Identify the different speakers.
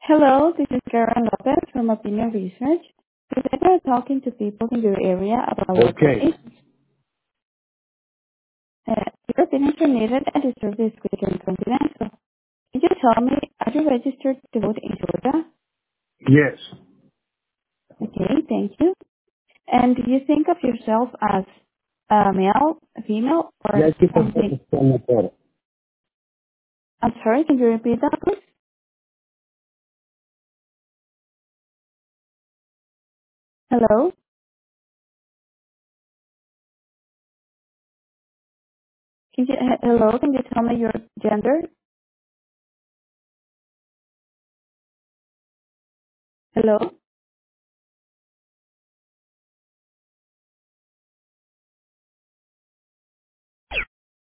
Speaker 1: Hello, this is Karen Lopez from Opinion Research. Today we're talking to people in your area about local
Speaker 2: Okay.
Speaker 1: aid. Your opinions are needed and the service is quick and confidential. Can you tell me, are you registered to vote in Georgia?
Speaker 2: Yes.
Speaker 1: Okay, thank you. And do you think of yourself as a male, a female, or
Speaker 2: Ya aquí
Speaker 1: something?
Speaker 2: tampoco está mejor.
Speaker 1: I'm sorry, can you repeat that, please? Hello? Hello, can you tell me your gender? Hello?